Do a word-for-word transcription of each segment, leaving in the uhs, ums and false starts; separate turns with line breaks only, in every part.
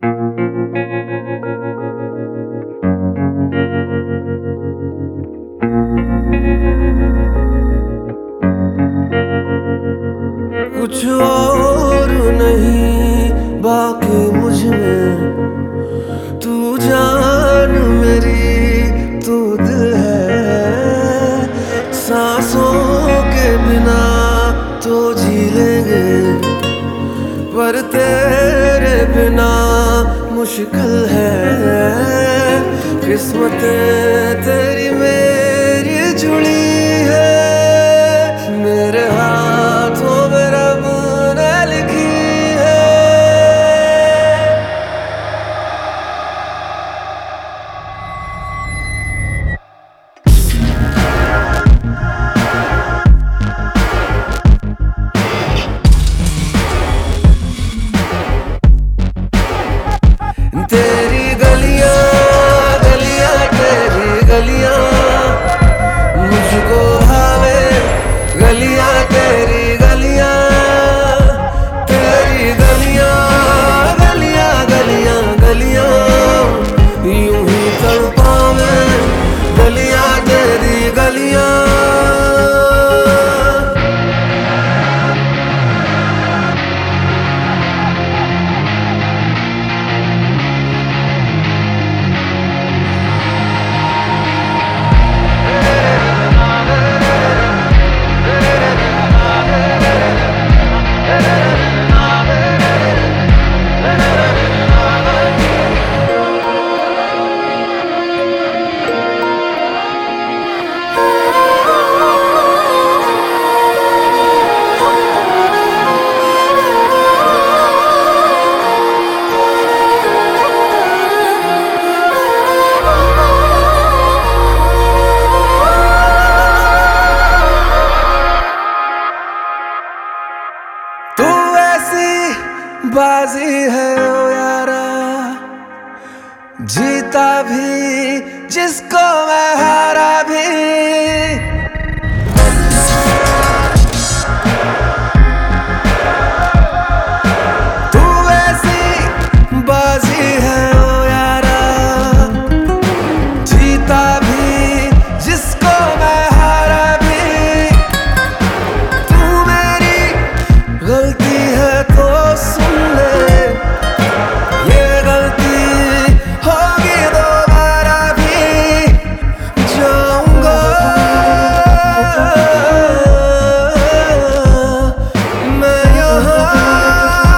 कुछ और नहीं बाकी मुझ में, तू जान मेरी तू दिल है। सांसों के बिना तो जी लेंगे, पर तेरे बिना मुश्किल है। किस्मत तेरी मेरी जुड़ी है, मेरे हाथों में रब ने लिखी है। तेरी गलियां गलियां तेरी गलियां मुझको भावे, गलियां तेरी गलियां तेरी गलियां गलियां गलियां गलियां यूं ही तड़पावे, गलियां तेरी गलियां। तू ऐसी बाजी है ओ यारा, जीता भी जिसको मैं हारा भी। तू ऐसी बाजी है ओ यारा, जीता भी जिसको मैं हारा भी। तू मेरी गलती है तो सुन ले, ये गलती होगी दोबारा भी जाऊंगा। मैं यहाँ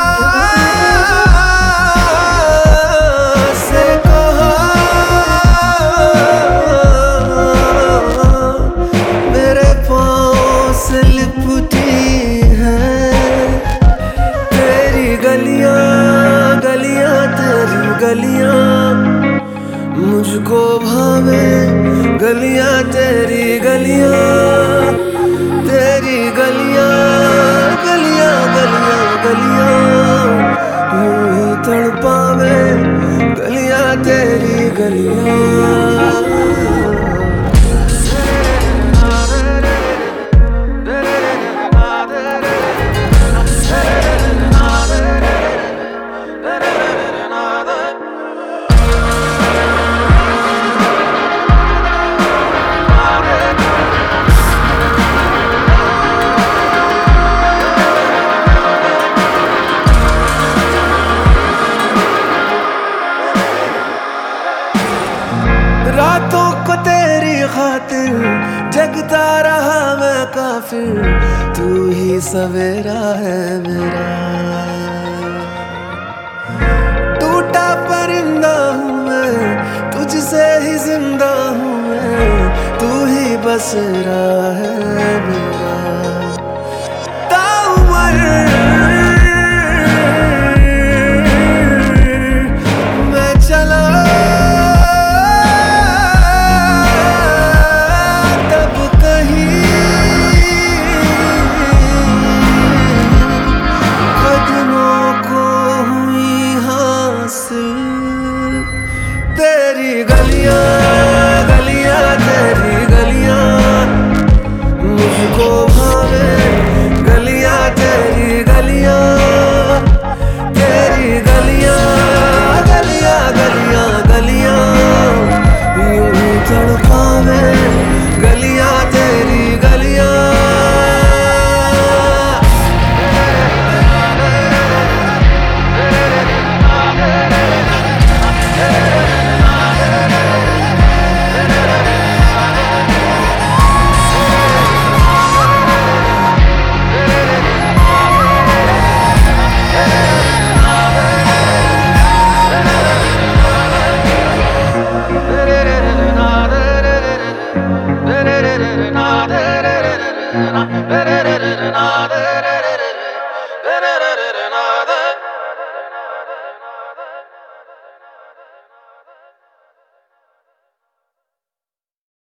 से कहाँ, मेरे पाँव से लिपटी गलियां गलियां तेरी गलियां मुझको भावे, गलियां तेरी गलियां तेरी गलियां गलियां गलियां गलियां यूं ही तड़पावे, गलियां तेरी गलियां। रातों को तेरी खातिर जगता रहा मैं काफिर, तू ही सवेरा है मेरा। टूटा परिंदा हूँ मैं, तुझसे ही जिंदा हूँ मैं, तू ही बसेरा है मेरा। ताउम्र मैं चला तेरी गलियां गलियां तेरी गलियां मुझको जना तेरे